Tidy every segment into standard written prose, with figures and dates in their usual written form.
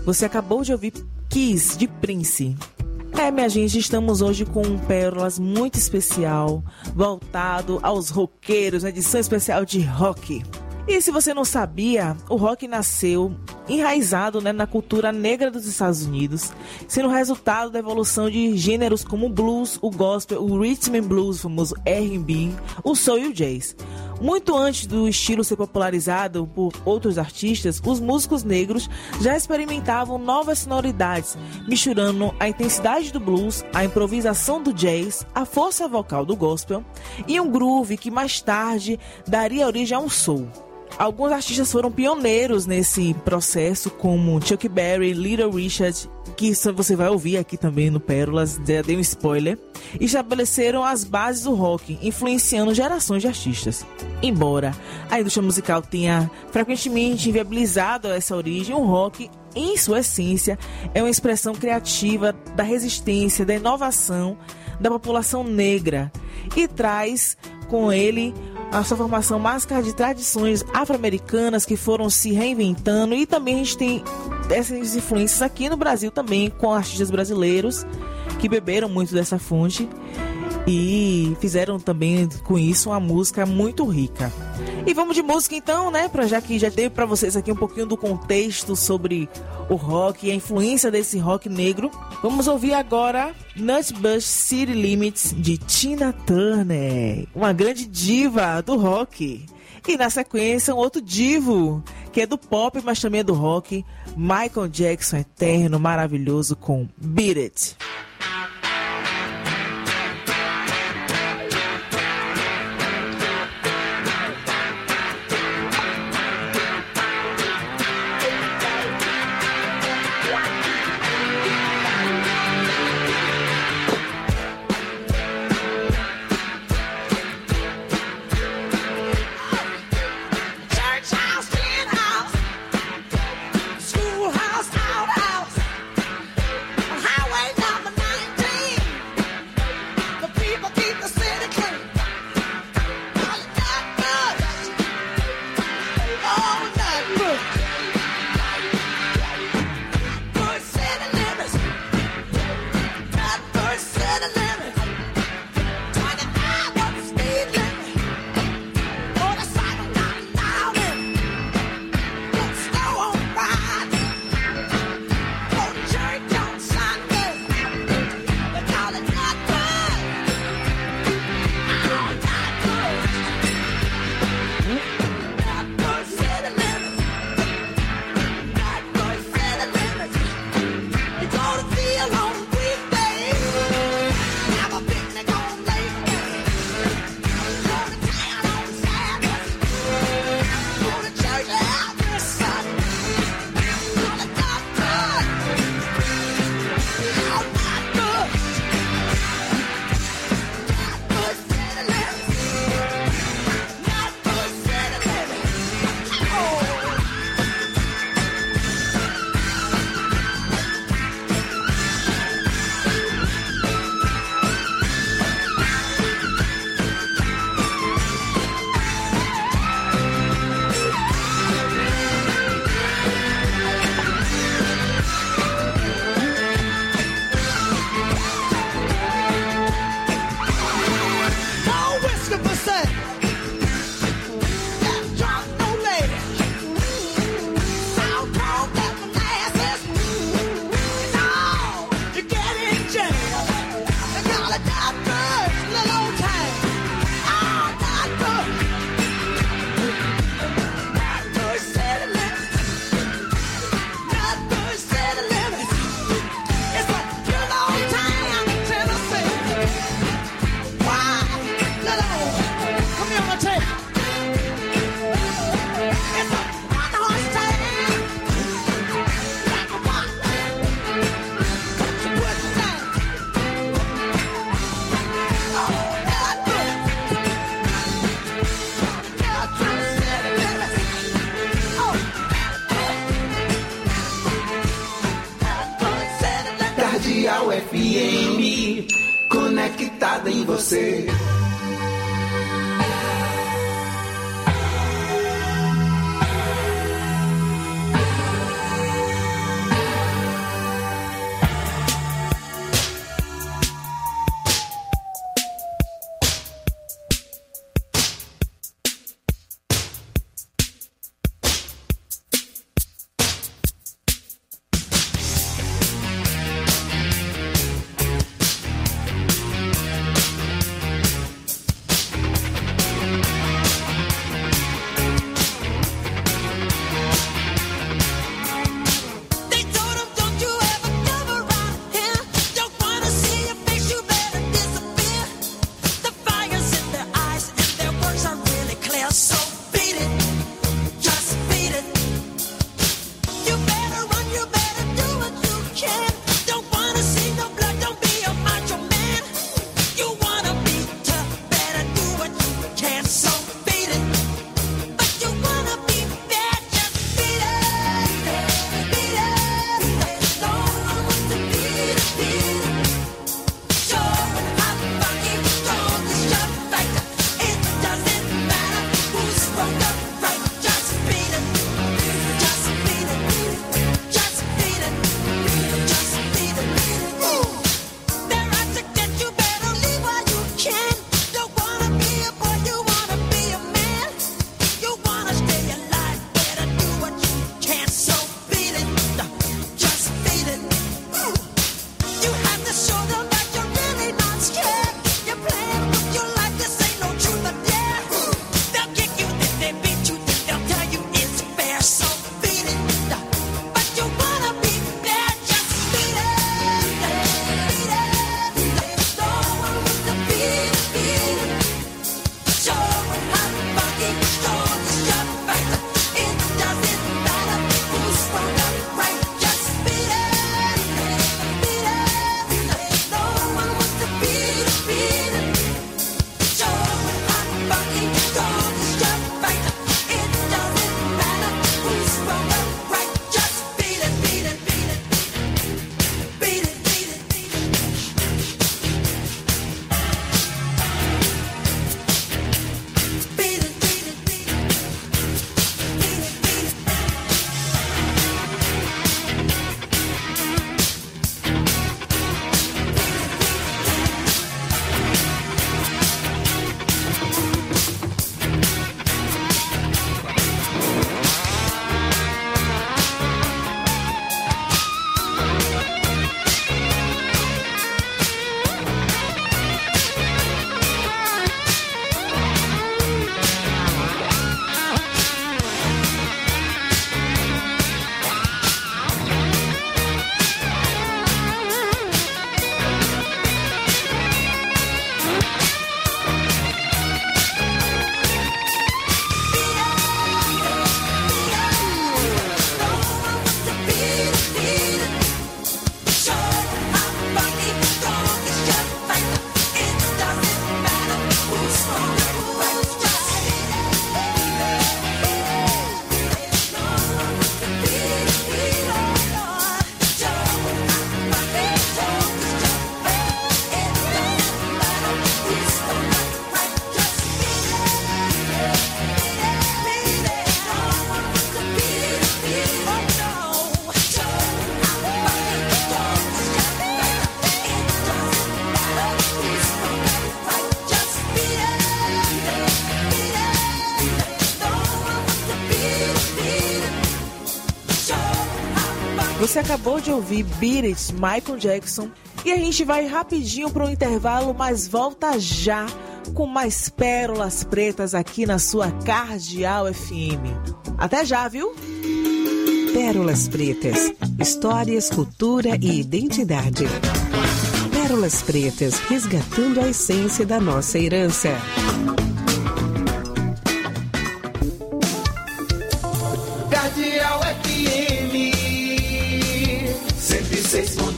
Você acabou de ouvir Kiss, de Prince. Minha gente, estamos hoje com um Pérolas muito especial, voltado aos roqueiros, uma edição especial de rock. E se você não sabia, o rock nasceu enraizado, na cultura negra dos Estados Unidos, sendo resultado da evolução de gêneros como o blues, o gospel, o rhythm and blues, o famoso R&B, o soul e o jazz. Muito antes do estilo ser popularizado por outros artistas, os músicos negros já experimentavam novas sonoridades, misturando a intensidade do blues, a improvisação do jazz, a força vocal do gospel e um groove que mais tarde daria origem a um soul. Alguns artistas foram pioneiros nesse processo, como Chuck Berry, Little Richard, que você vai ouvir aqui também no Pérolas, já dei um spoiler, e estabeleceram as bases do rock, influenciando gerações de artistas. Embora a indústria musical tenha frequentemente inviabilizado essa origem, o rock, em sua essência, é uma expressão criativa da resistência, da inovação da população negra e traz com ele a sua formação máscara de tradições afro-americanas que foram se reinventando, e também a gente tem essas influências aqui no Brasil também, com artistas brasileiros que beberam muito dessa fonte e fizeram também com isso uma música muito rica. E vamos de música então, já que já dei para vocês aqui um pouquinho do contexto sobre o rock e a influência desse rock negro. Vamos ouvir agora Nutbush City Limits, de Tina Turner, uma grande diva do rock. E na sequência um outro divo, que é do pop, mas também é do rock, Michael Jackson, eterno, maravilhoso, com Beat It. Cardeal FM, conectada em você. Você acabou de ouvir Beat It, Michael Jackson. E a gente vai rapidinho para um intervalo, mas volta já com mais pérolas pretas aqui na sua Cardeal FM. Até já, viu? Pérolas Pretas. Histórias, cultura e identidade. Pérolas Pretas, resgatando a essência da nossa herança. Cardeal FM 106.1.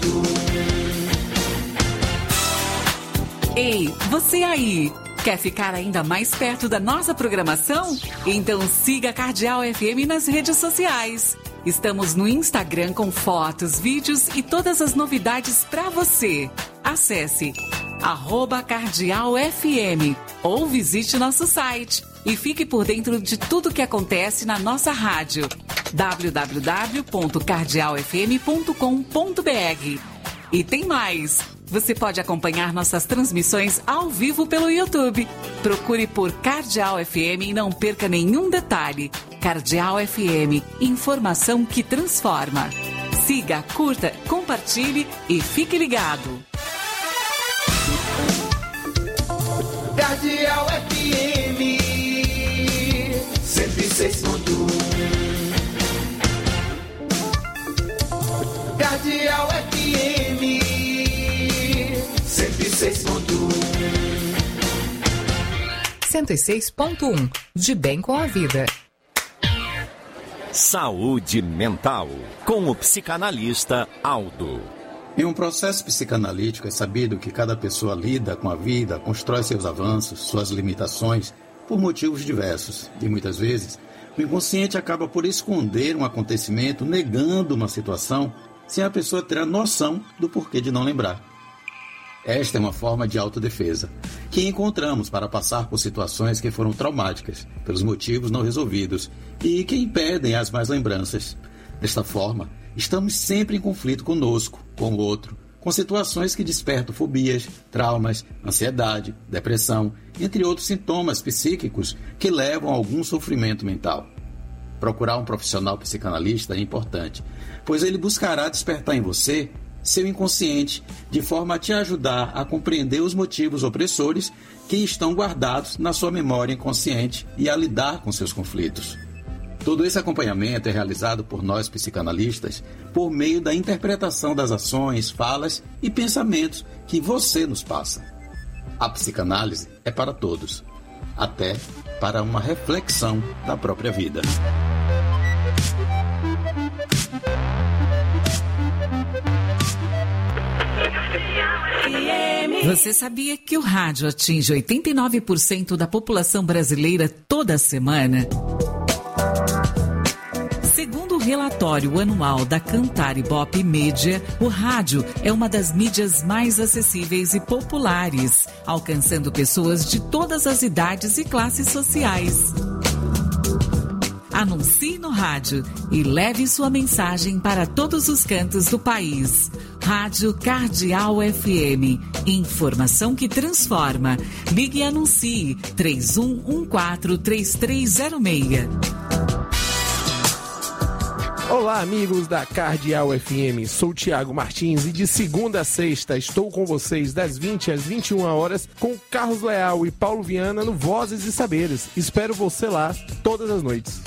Ei, você aí! Quer ficar ainda mais perto da nossa programação? Então siga a Cardeal FM nas redes sociais. Estamos no Instagram com fotos, vídeos e todas as novidades para você. Acesse @cardealfm ou visite nosso site e fique por dentro de tudo que acontece na nossa rádio. www.cardealfm.com.br. E tem mais! Você pode acompanhar nossas transmissões ao vivo pelo YouTube. Procure por Cardeal FM e não perca nenhum detalhe. Cardeal FM, informação que transforma. Siga, curta, compartilhe e fique ligado. Cardeal FM 106.1. Cardeal FM 106.1. 106.1. De bem com a vida. Saúde mental, com o psicanalista Aldo. Em um processo psicanalítico é sabido que cada pessoa lida com a vida, constrói seus avanços, suas limitações, por motivos diversos. E muitas vezes, o inconsciente acaba por esconder um acontecimento, negando uma situação, sem a pessoa ter a noção do porquê de não lembrar. Esta é uma forma de autodefesa, que encontramos para passar por situações que foram traumáticas, pelos motivos não resolvidos, e que impedem as más lembranças. Desta forma, estamos sempre em conflito conosco, com o outro, com situações que despertam fobias, traumas, ansiedade, depressão, entre outros sintomas psíquicos que levam a algum sofrimento mental. Procurar um profissional psicanalista é importante, pois ele buscará despertar em você seu inconsciente, de forma a te ajudar a compreender os motivos opressores que estão guardados na sua memória inconsciente e a lidar com seus conflitos. Todo esse acompanhamento é realizado por nós psicanalistas por meio da interpretação das ações, falas e pensamentos que você nos passa. A psicanálise é para todos, até para uma reflexão da própria vida. Você sabia que o rádio atinge 89% da população brasileira toda semana? Segundo o relatório anual da Cantar Ibope Mídia, o rádio é uma das mídias mais acessíveis e populares, alcançando pessoas de todas as idades e classes sociais. Anuncie no rádio e leve sua mensagem para todos os cantos do país. Rádio Cardeal FM. Informação que transforma. Ligue e anuncie 3114-3306. Olá, amigos da Cardeal FM. Sou Tiago Martins e de segunda a sexta estou com vocês das 20 às 21 horas com Carlos Leal e Paulo Viana no Vozes e Saberes. Espero você lá todas as noites.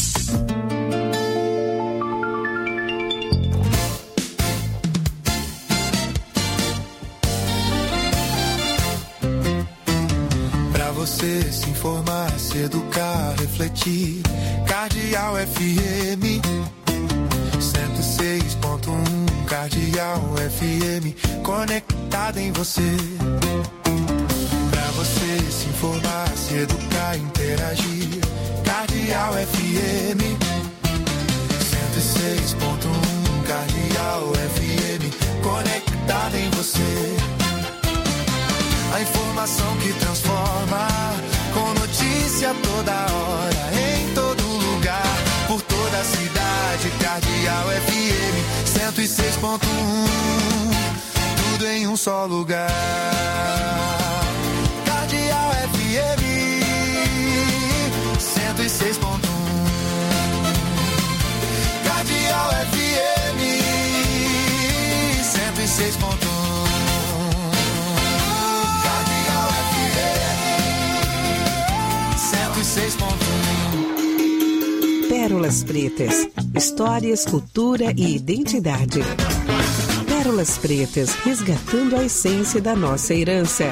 Pra você se informar, se educar, refletir. Cardeal FM 106.1. Cardeal FM conectada em você. Pra você se informar, se educar, interagir. Cardeal FM 106.1. Cardeal FM conectada em você. A informação que transforma, com notícia toda hora, em todo lugar, por toda a cidade. Cardeal FM 106.1. Tudo em um só lugar. Cardeal FM 106.1. Cardeal FM Cardeal FM 106.1. Pérolas Pretas, histórias, cultura e identidade. Pérolas Pretas, resgatando a essência da nossa herança.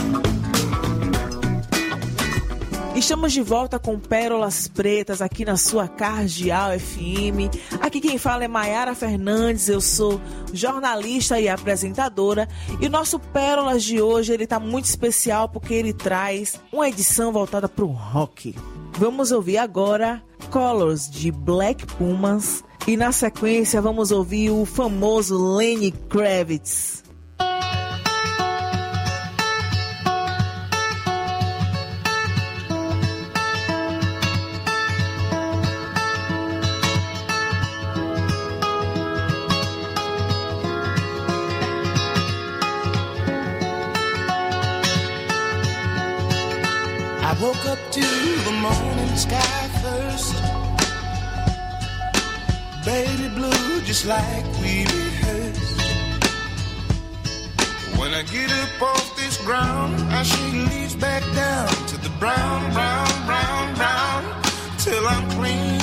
Estamos de volta com Pérolas Pretas aqui na sua Cardeal FM. Aqui quem fala é Maiara Fernandes, eu sou jornalista e apresentadora. E o nosso Pérolas de hoje ele tá muito especial porque ele traz uma edição voltada para o rock. Vamos ouvir agora Colors de Black Pumas e na sequência vamos ouvir o famoso Lenny Kravitz. I woke up to the morning sky first. Baby blue, just like we rehearsed. When I get up off this ground, I shake leaves back down to the brown, brown, brown, brown, till I'm clean.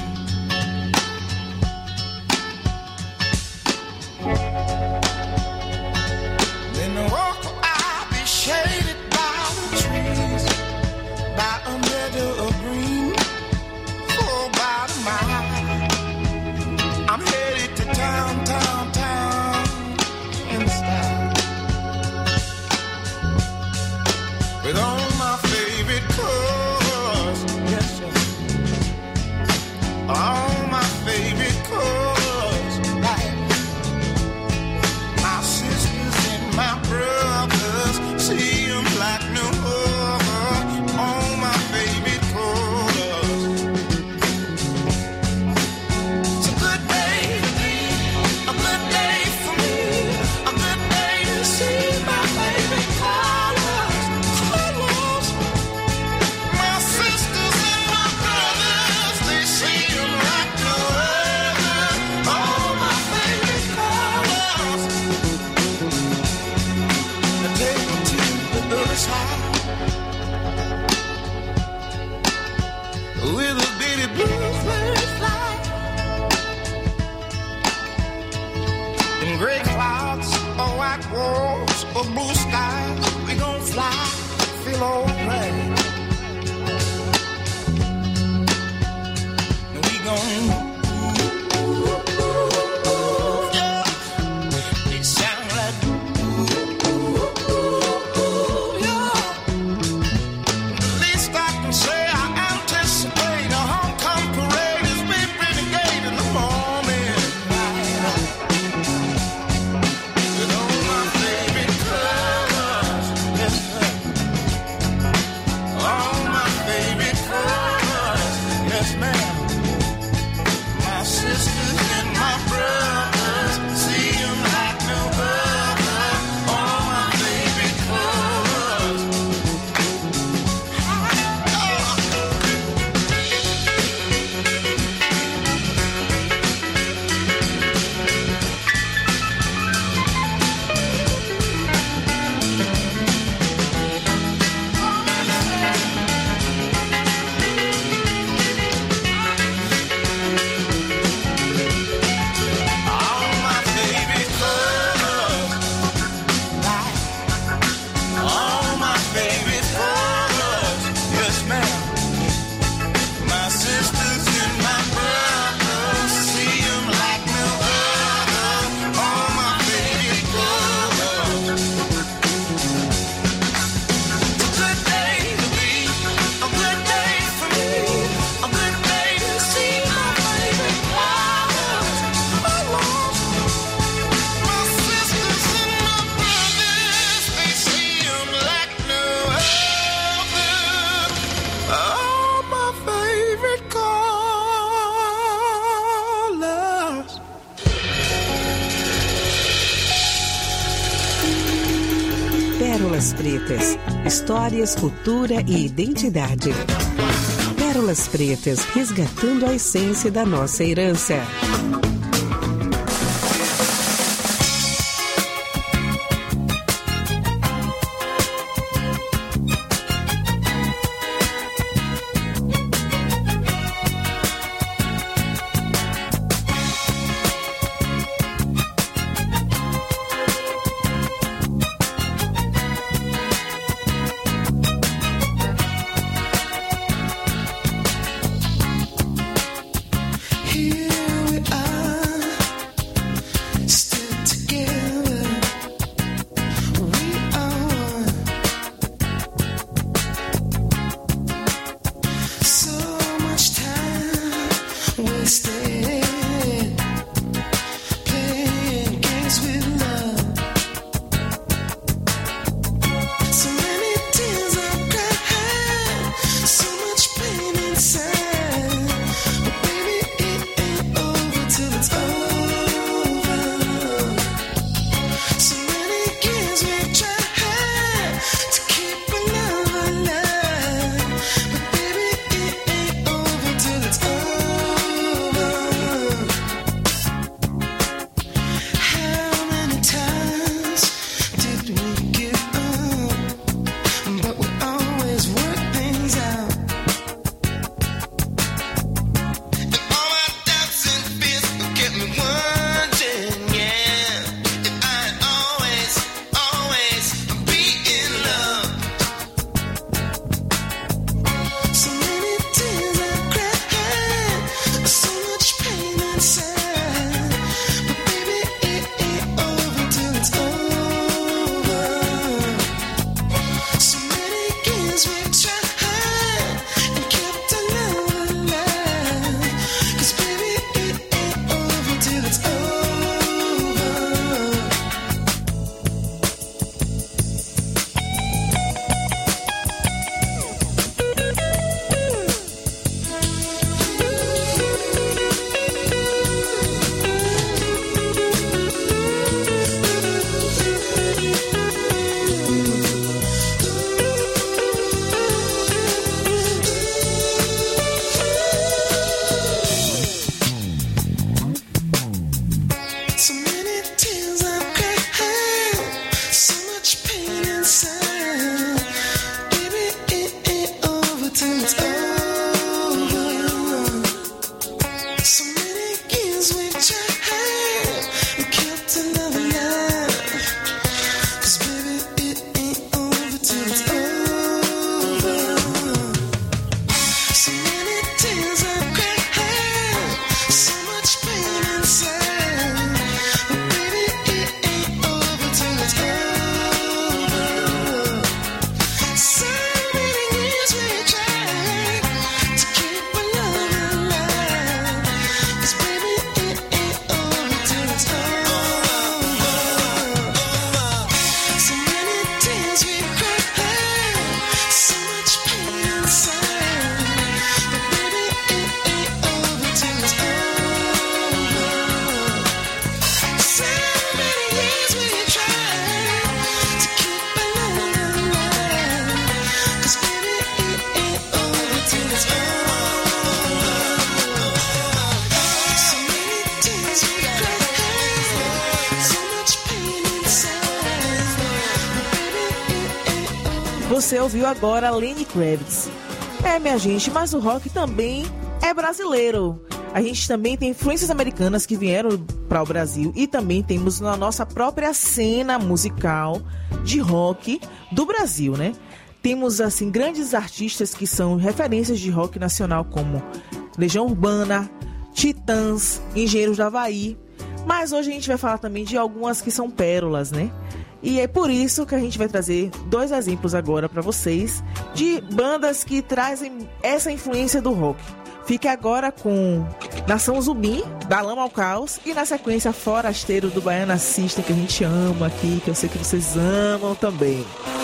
Then I walk, I'll be shaded by the trees, by a meadow of green, for about a mile. I'm headed to town, town, town, in style, with all my favorite colors, yes, sir. All my favorite colors, like my sisters and my brothers, see them like no other. All my favorite colors. It's a good day to be, a good day for me, a good day to see my favorite colors, colors. My sisters and my brothers, they see them like no other. All my favorite colors. Now take me to the other side, with a bitty bluebird fly, in gray clouds or white walls or blue skies, we gon' fly, feel alright. And we gon' yeah. It sound like yeah. The least I can say, I anticipate a homecoming parade as we renegade in the morning light. With all my favorite colors, yes, sir. All my favorite colors, yes, ma'am. My sisters and my brothers, see them like no other. All my favorite colors. All my favorite colors, all my favorite colors, yes, ma'am. My sisters and my brothers, see them like no other. All my favorite colors. It's a good day to be, a good day for me, a good day to see my favorite colors. My sisters and my brothers, they see them like no other. All my favorite colors. Pérolas Pretas, histórias, cultura e identidade. Pérolas Pretas, resgatando a essência da nossa herança. Você ouviu agora Lenny Kravitz. Minha gente, mas o rock também é brasileiro. A gente também tem influências americanas que vieram para o Brasil e também temos na nossa própria cena musical de rock do Brasil, né? Temos, assim, grandes artistas que são referências de rock nacional como Legião Urbana, Titãs, Engenheiros do Havaí. Mas hoje a gente vai falar também de algumas que são pérolas, né? E é por isso que a gente vai trazer 2 exemplos agora para vocês de bandas que trazem essa influência do rock. Fique agora com Nação Zumbi, da Lama ao Caos, e na sequência Forasteiro do Baiana System, que a gente ama aqui, que eu sei que vocês amam também.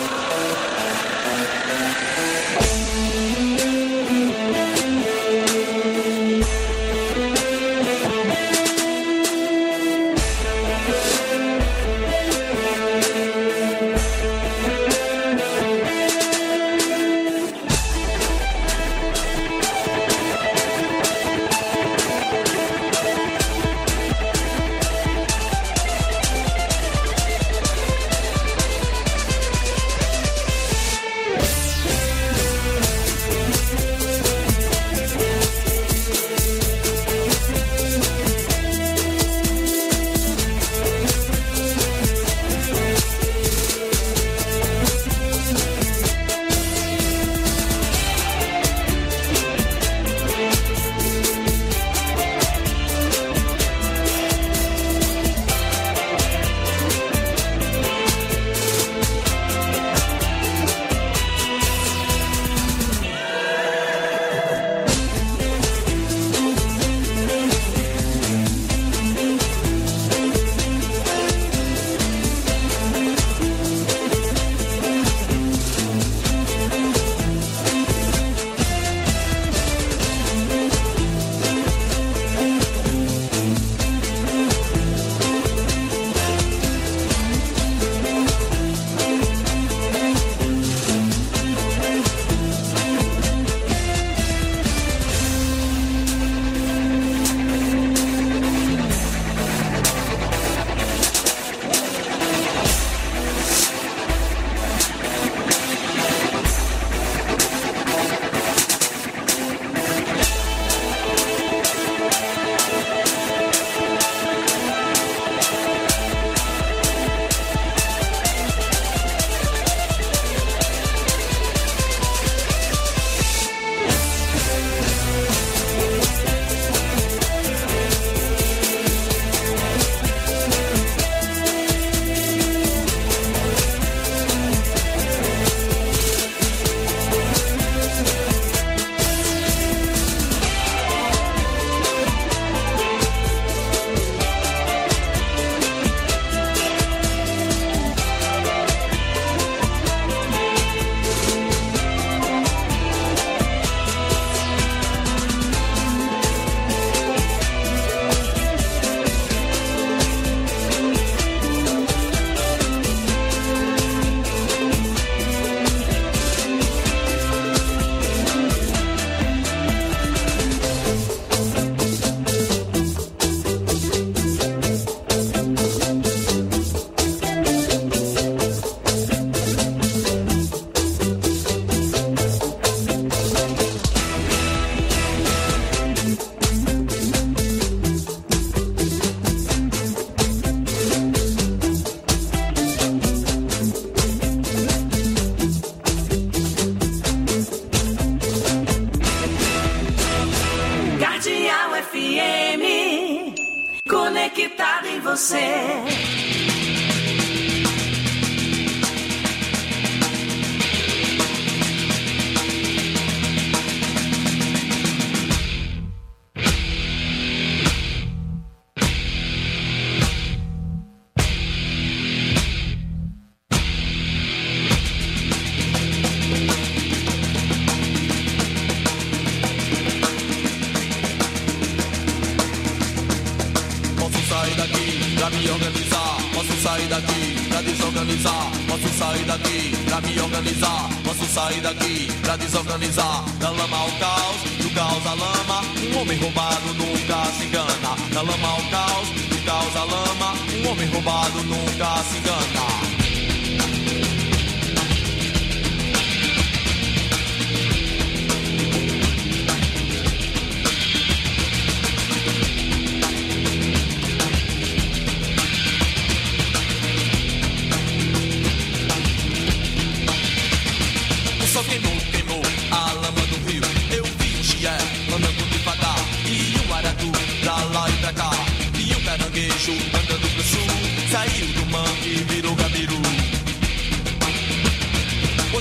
conectado em você. Sair daqui pra desorganizar. Da lama ao caos, do caos à lama. Um homem roubado nunca se engana. Da lama ao caos, do caos à lama. Um homem roubado nunca se engana.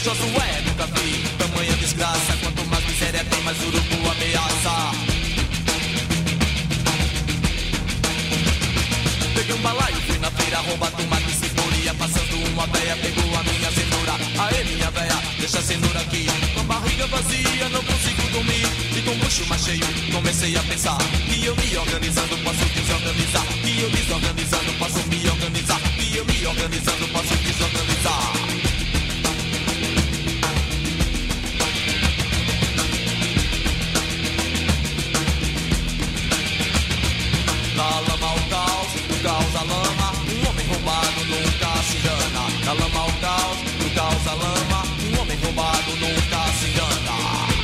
Josué, nunca vi tamanha desgraça. Quanto mais miséria tem, mais urubu ameaça. Peguei um balaio, fui na feira roubar tomate e cebola. Passando uma véia, pegou a minha cenoura. Aê, minha véia, deixa a cenoura aqui. Com a barriga vazia, não consigo dormir. E com o bucho mais cheio, comecei a pensar que eu me organizando posso desorganizar. Que eu desorganizando posso me organizar. Que eu me organizando posso desorganizar. Na lama o caos, do caos a lama. Um homem roubado nunca se engana. Na lama o caos, do caos a lama. Um homem roubado nunca se engana.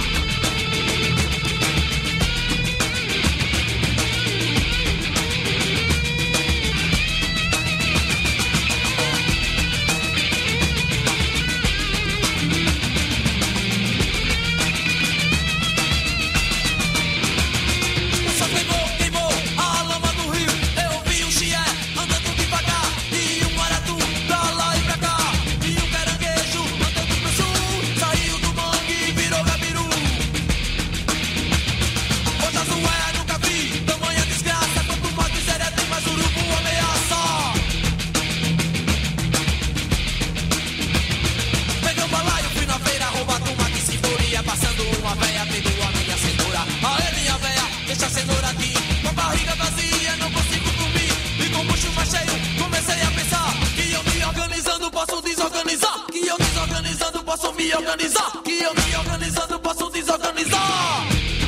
Me organizar, que eu me organizando posso desorganizar.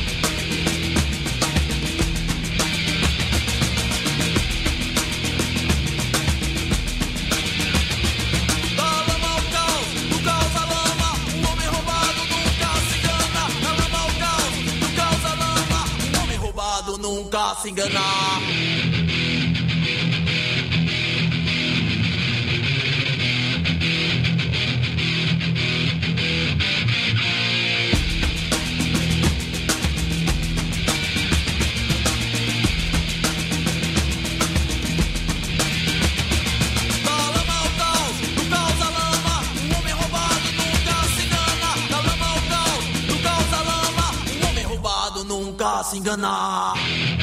Da lama ao caos, do caos à lama. Um homem roubado nunca se engana. Da lama ao caos, do caos à lama. Um homem roubado nunca se engana. Se enganar.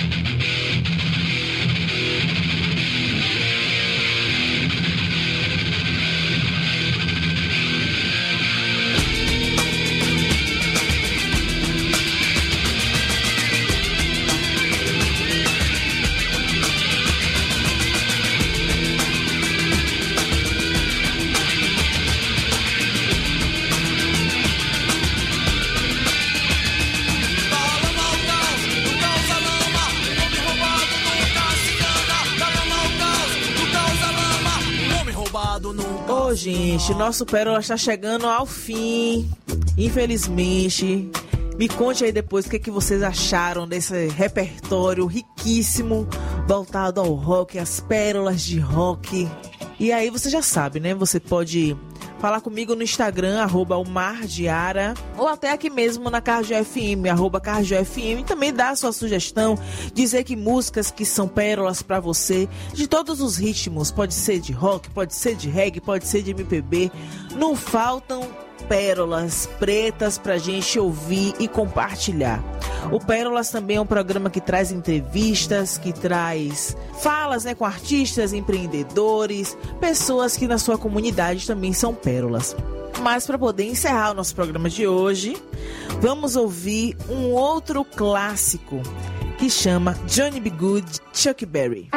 Ô, gente, nosso Pérola está chegando ao fim, infelizmente. Me conte aí depois o que vocês acharam desse repertório riquíssimo, voltado ao rock, as pérolas de rock. E aí você já sabe, né? Você pode falar comigo no Instagram, @omardiara, ou até aqui mesmo na Cardio FM, @Cardio FM. Também dá a sua sugestão, dizer que músicas que são pérolas pra você, de todos os ritmos, pode ser de rock, pode ser de reggae, pode ser de MPB, não faltam pérolas pretas pra gente ouvir e compartilhar. O Pérolas também é um programa que traz entrevistas, que traz falas, né, com artistas, empreendedores, pessoas que na sua comunidade também são pérolas. Mas para poder encerrar o nosso programa de hoje, vamos ouvir um outro clássico que chama Johnny B. Good, Chuck Berry.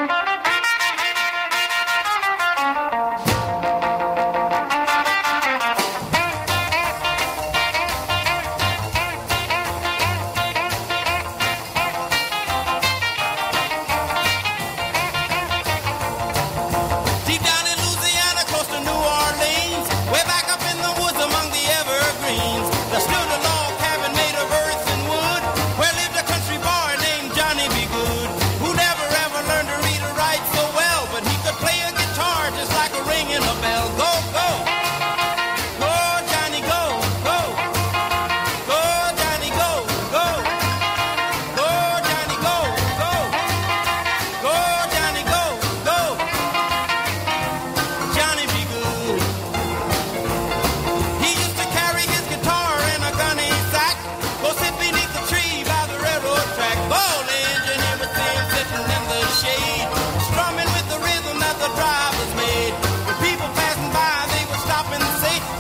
Who never ever learned to read or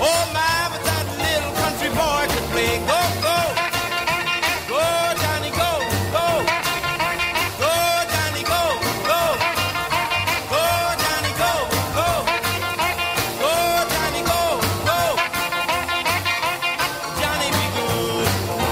Oh my, but that little country boy could play. Go, go. Go, Johnny, go, go. Go, Johnny, go, go. Go, Johnny, go, go. Go, Johnny, go, go. Johnny be good.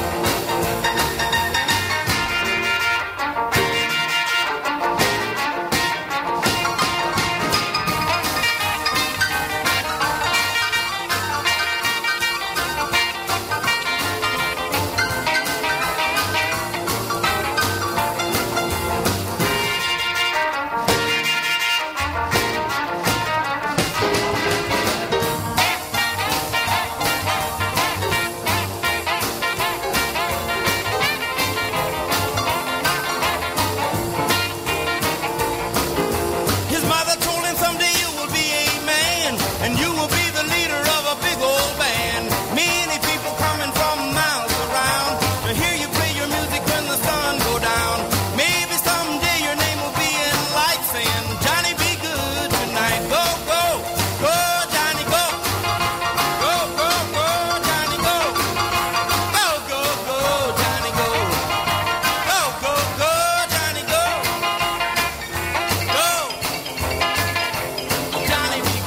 His mother told him someday you will be a man, and you will be the leader of a big old band. Many people coming from miles around to hear you play your music when the sun go down. Maybe someday your name will be in lights saying, Johnny be good tonight. Go, go, go, Johnny, go. Go, go, go, Johnny, go. Go, go, go, Johnny, go. Go, go, go, Johnny, go. Go. Johnny be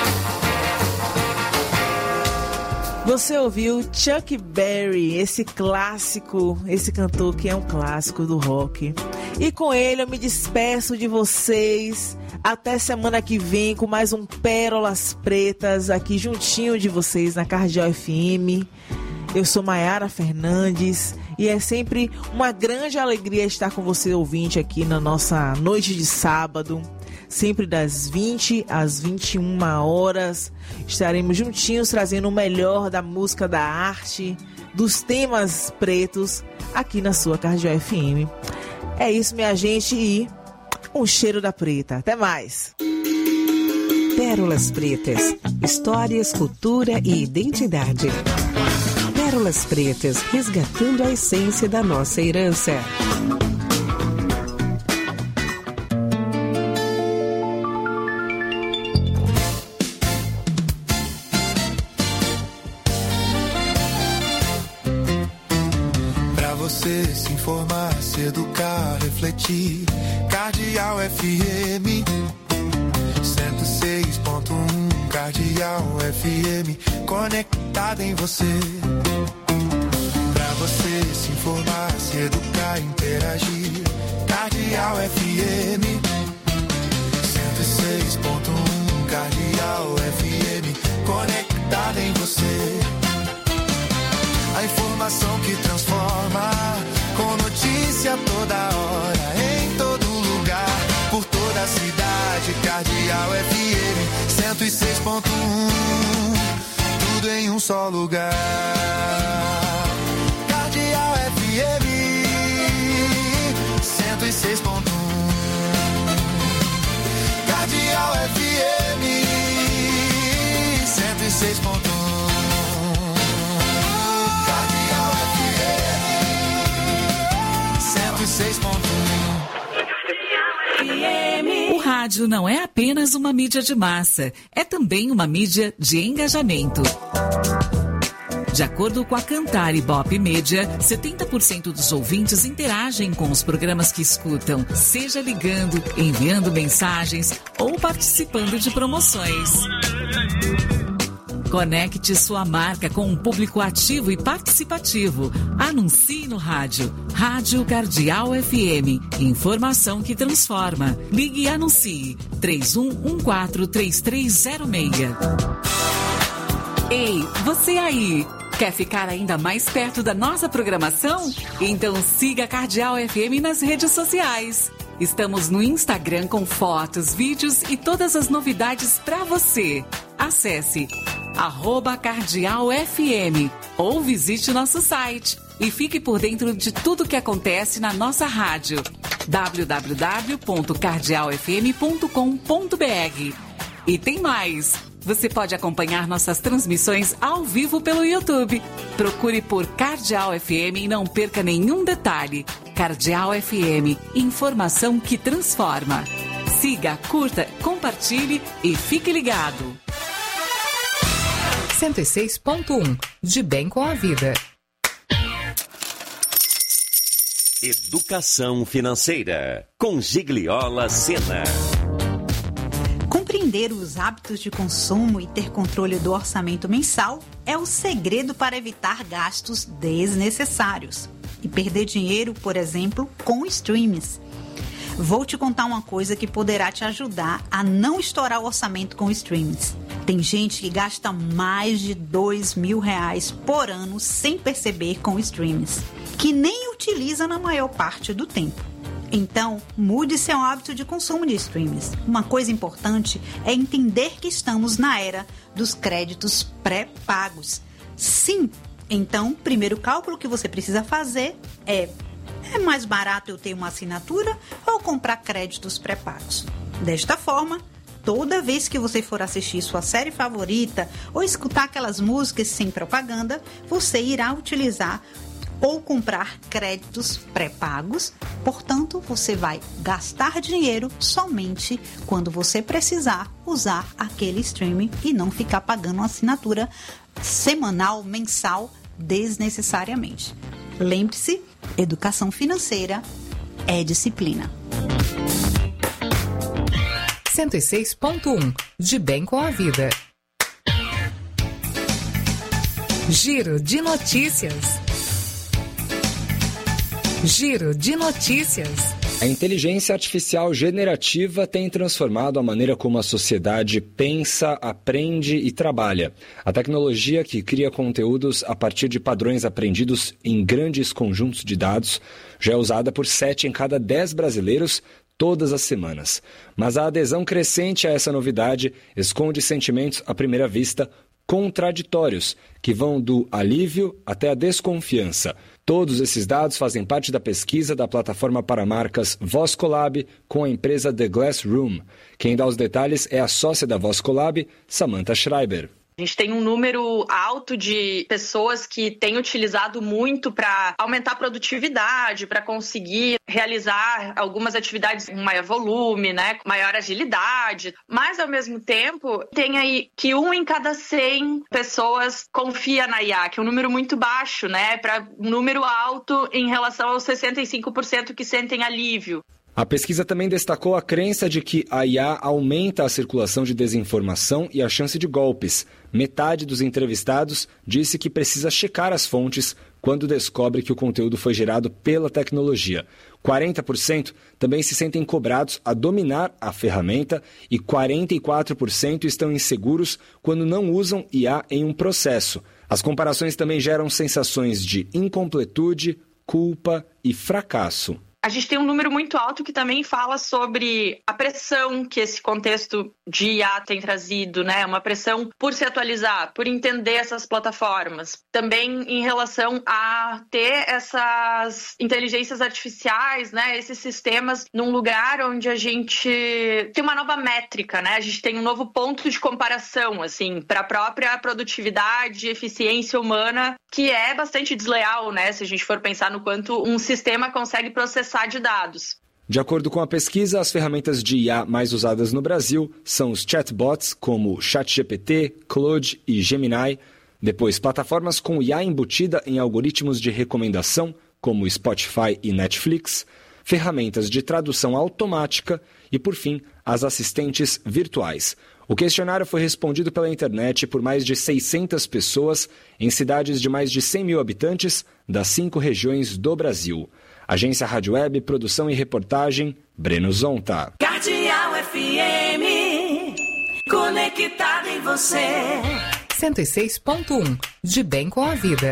Você ouviu Chuck Berry, esse clássico, esse cantor que é um clássico do rock. E com ele eu me despeço de vocês. Até semana que vem com mais um Pérolas Pretas aqui juntinho de vocês na Cardeal FM. Eu sou Maiara Fernandes e é sempre uma grande alegria estar com você, ouvinte, aqui na nossa noite de sábado. Sempre das 20 às 21 horas estaremos juntinhos trazendo o melhor da música, da arte, dos temas pretos aqui na sua Cardeal FM. É isso, minha gente, e um cheiro da preta. Até mais! Pérolas Pretas. Histórias, cultura e identidade. Pérolas Pretas, resgatando a essência da nossa herança. Pra você se informar, se educar, refletir. Cardeal FM 106.1. Cardeal FM conectada em você. Pra você se informar, se educar, interagir. Cardeal FM 106.1. Cardeal FM conectada em você. A informação que transforma, com notícia toda hora, em todo lugar, por toda a cidade. Cardeal FM 106.1, tudo em um só lugar. Cardeal FM 106.1. Cardeal FM 106.1. O rádio não é apenas uma mídia de massa, é também uma mídia de engajamento. De acordo com a Cantar Ibope Media, 70% dos ouvintes interagem com os programas que escutam, seja ligando, enviando mensagens ou participando de promoções. Conecte sua marca com um público ativo e participativo. Anuncie no rádio. Rádio Cardeal FM. Informação que transforma. Ligue e anuncie. 31143306. Ei, você aí! Quer ficar ainda mais perto da nossa programação? Então siga a Cardeal FM nas redes sociais. Estamos no Instagram com fotos, vídeos e todas as novidades para você. Acesse @cardealfm ou visite nosso site e fique por dentro de tudo que acontece na nossa rádio. www.cardealfm.com.br. E tem mais! Você pode acompanhar nossas transmissões ao vivo pelo YouTube. Procure por Cardeal FM e não perca nenhum detalhe. Cardeal FM, informação que transforma. Siga, curta, compartilhe e fique ligado. 106.1 De bem com a vida. Educação financeira, com Gigliola Sena. Compreender os hábitos de consumo e ter controle do orçamento mensal é o segredo para evitar gastos desnecessários e perder dinheiro, por exemplo, com streams. Vou te contar uma coisa que poderá te ajudar a não estourar o orçamento com streams. Tem gente que gasta mais de R$2.000 por ano sem perceber com streams, que nem utiliza na maior parte do tempo. Então, mude seu hábito de consumo de streams. Uma coisa importante é entender que estamos na era dos créditos pré-pagos. Sim, então, o primeiro cálculo que você precisa fazer é mais barato eu ter uma assinatura ou comprar créditos pré-pagos? Desta forma, toda vez que você for assistir sua série favorita ou escutar aquelas músicas sem propaganda, você irá utilizar ou comprar créditos pré-pagos. Portanto, você vai gastar dinheiro somente quando você precisar usar aquele streaming e não ficar pagando uma assinatura semanal, mensal, desnecessariamente. Lembre-se, educação financeira é disciplina. 106.1 De bem com a vida. Giro de notícias. Giro de notícias. A inteligência artificial generativa tem transformado a maneira como a sociedade pensa, aprende e trabalha. A tecnologia que cria conteúdos a partir de padrões aprendidos em grandes conjuntos de dados já é usada por 7 em cada 10 brasileiros todas as semanas. Mas a adesão crescente a essa novidade esconde sentimentos à primeira vista contraditórios, que vão do alívio até a desconfiança. Todos esses dados fazem parte da pesquisa da plataforma para marcas VozCollab com a empresa The Glass Room. Quem dá os detalhes é a sócia da VozCollab, Samantha Schreiber. A gente tem um número alto de pessoas que têm utilizado muito para aumentar a produtividade, para conseguir realizar algumas atividades com maior volume, né, com maior agilidade. Mas, ao mesmo tempo, tem aí que 1 em cada 100 pessoas confia na IA, que é um número muito baixo, né, para um número alto em relação aos 65% que sentem alívio. A pesquisa também destacou a crença de que a IA aumenta a circulação de desinformação e a chance de golpes. Metade dos entrevistados disse que precisa checar as fontes quando descobre que o conteúdo foi gerado pela tecnologia. 40% também se sentem cobrados a dominar a ferramenta e 44% estão inseguros quando não usam IA em um processo. As comparações também geram sensações de incompletude, culpa e fracasso. A gente tem um número muito alto que também fala sobre a pressão que esse contexto de IA tem trazido, né? Uma pressão por se atualizar, por entender essas plataformas. Também em relação a ter essas inteligências artificiais, né? Esses sistemas num lugar onde a gente tem uma nova métrica, né? A gente tem um novo ponto de comparação, assim, para a própria produtividade e eficiência humana, que é bastante desleal, né? Se a gente for pensar no quanto um sistema consegue processar de dados. De acordo com a pesquisa, as ferramentas de IA mais usadas no Brasil são os chatbots como ChatGPT, Claude e Gemini, depois plataformas com IA embutida em algoritmos de recomendação como Spotify e Netflix, ferramentas de tradução automática e, por fim, as assistentes virtuais. O questionário foi respondido pela internet por mais de 600 pessoas em cidades de mais de 100 mil habitantes das 5 regiões do Brasil. Agência Rádio Web, produção e reportagem, Breno Zonta. Cardeal FM, conectado em você. 106.1 De bem com a vida.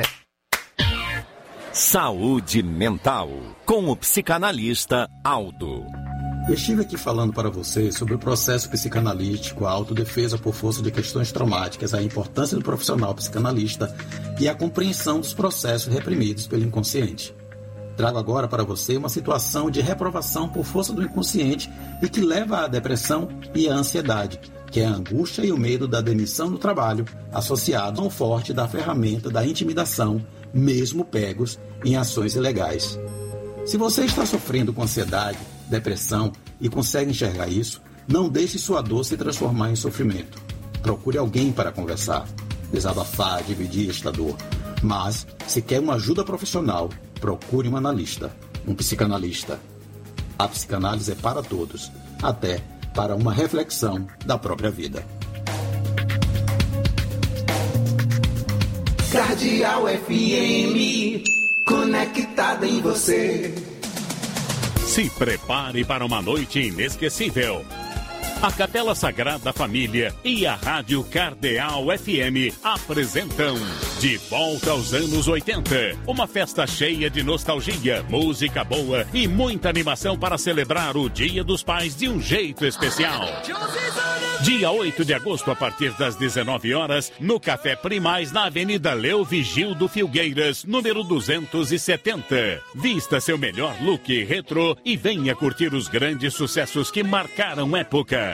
Saúde mental, com o psicanalista Aldo. Estive aqui falando para vocês sobre o processo psicanalítico, a autodefesa por força de questões traumáticas, a importância do profissional psicanalista e a compreensão dos processos reprimidos pelo inconsciente. Trago agora para você uma situação de reprovação por força do inconsciente e que leva à depressão e à ansiedade, que é a angústia e o medo da demissão do trabalho, associado ao forte da ferramenta da intimidação, mesmo pegos em ações ilegais. Se você está sofrendo com ansiedade, depressão e consegue enxergar isso, não deixe sua dor se transformar em sofrimento. Procure alguém para conversar. desabafar, dividir esta dor. Mas, se quer uma ajuda profissional, procure um analista, um psicanalista. A psicanálise é para todos, até para uma reflexão da própria vida. Cardeal FM, conectada em você. Se prepare para uma noite inesquecível. A Capela Sagrada Família e a Rádio Cardeal FM apresentam De Volta aos Anos 80. Uma festa cheia de nostalgia, música boa e muita animação para celebrar o Dia dos Pais de um jeito especial. Dia 8 de agosto, a partir das 19 horas, no Café Primaz, na Avenida Leo Vigildo Filgueiras, número 270. Vista seu melhor look retrô e venha curtir os grandes sucessos que marcaram época.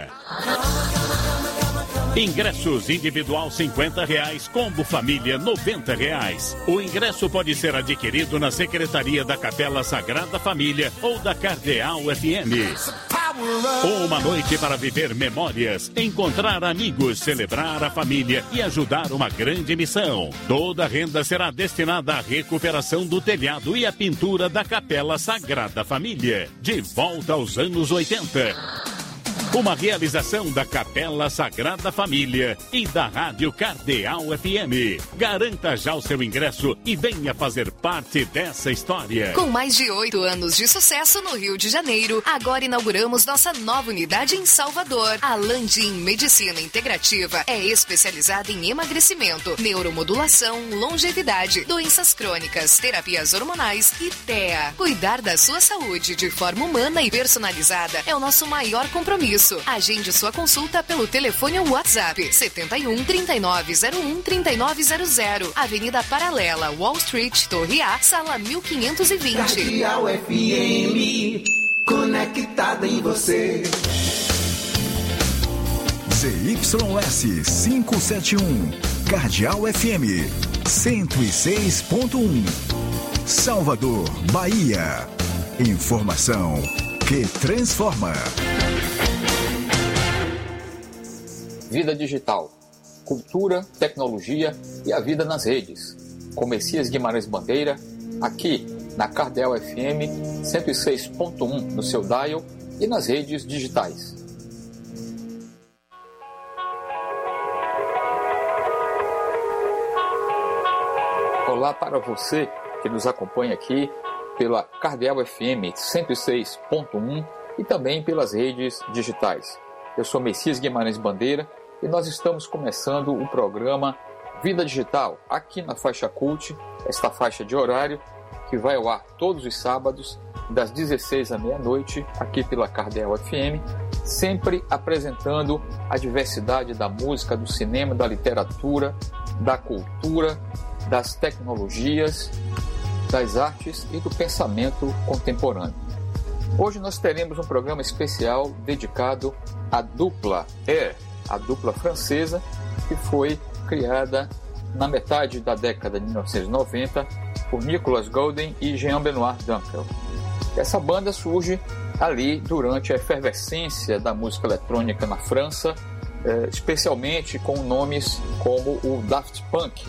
Ingressos individual R$50, combo família R$90. O ingresso pode ser adquirido na Secretaria da Capela Sagrada Família ou da Cardeal FM. Uma noite para viver memórias, encontrar amigos, celebrar a família e ajudar uma grande missão. Toda a renda será destinada à recuperação do telhado e à pintura da Capela Sagrada Família. De volta aos anos 80. Uma realização da Capela Sagrada Família e da Rádio Cardeal FM. Garanta já o seu ingresso e venha fazer parte dessa história. Com mais de 8 anos de sucesso no Rio de Janeiro, agora inauguramos nossa nova unidade em Salvador. A Landim Medicina Integrativa é especializada em emagrecimento, neuromodulação, longevidade, doenças crônicas, terapias hormonais e TEA. Cuidar da sua saúde de forma humana e personalizada é o nosso maior compromisso. Agende sua consulta pelo telefone ou WhatsApp 71 3901 3900, Avenida Paralela, Wall Street, Torre A, Sala 1520. Cardeal FM, conectada em você. ZYS 571, Cardeal FM 106.1, Salvador, Bahia. Informação que transforma. Vida digital, cultura, tecnologia e a vida nas redes. Com Messias Guimarães Bandeira, aqui na Cardeal FM 106.1 no seu dial e nas redes digitais. Olá para você que nos acompanha aqui pela Cardeal FM 106.1 e também pelas redes digitais. Eu sou Messias Guimarães Bandeira e nós estamos começando o programa Vida Digital, aqui na faixa Cult, esta faixa de horário que vai ao ar todos os sábados, das 16 à meia-noite, aqui pela Cardeal FM, sempre apresentando a diversidade da música, do cinema, da literatura, da cultura, das tecnologias, das artes e do pensamento contemporâneo. Hoje nós teremos um programa especial dedicado à dupla Air, a dupla francesa que foi criada na metade da década de 1990 por Nicolas Golden e Jean-Benoît Dunkel. Essa banda surge ali durante a efervescência da música eletrônica na França, especialmente com nomes como o Daft Punk,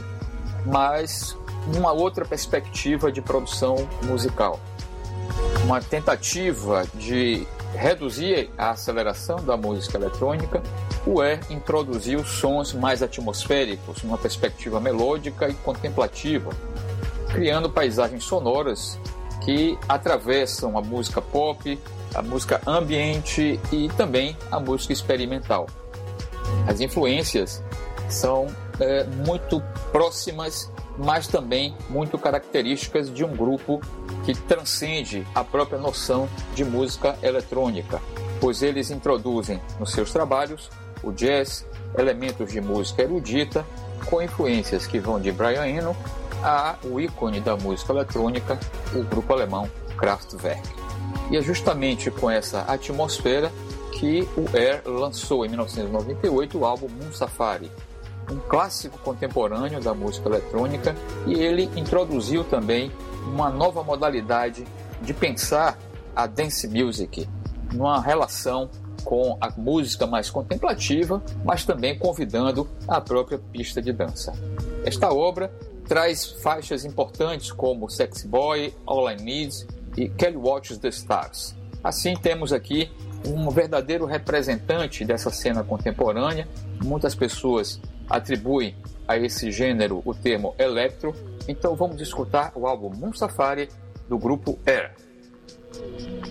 mas uma outra perspectiva de produção musical. Uma tentativa de reduzir a aceleração da música eletrônica, o Air introduziu sons mais atmosféricos, uma perspectiva melódica e contemplativa, criando paisagens sonoras que atravessam a música pop, a música ambiente e também a música experimental. As influências são muito próximas, mas também muito características de um grupo que transcende a própria noção de música eletrônica, pois eles introduzem nos seus trabalhos o jazz, elementos de música erudita, com influências que vão de Brian Eno ao ícone da música eletrônica, o grupo alemão Kraftwerk. E é justamente com essa atmosfera que o Air lançou em 1998 o álbum Moon Safari, um clássico contemporâneo da música eletrônica, e ele introduziu também uma nova modalidade de pensar a dance music numa relação com a música mais contemplativa, mas também convidando a própria pista de dança. Esta obra traz faixas importantes como Sexy Boy, All I Need e Kelly Watches the Stars. Assim, temos aqui um verdadeiro representante dessa cena contemporânea. Muitas pessoas atribuem a esse gênero o termo electro. Então vamos escutar o álbum Moon Safari do grupo Air.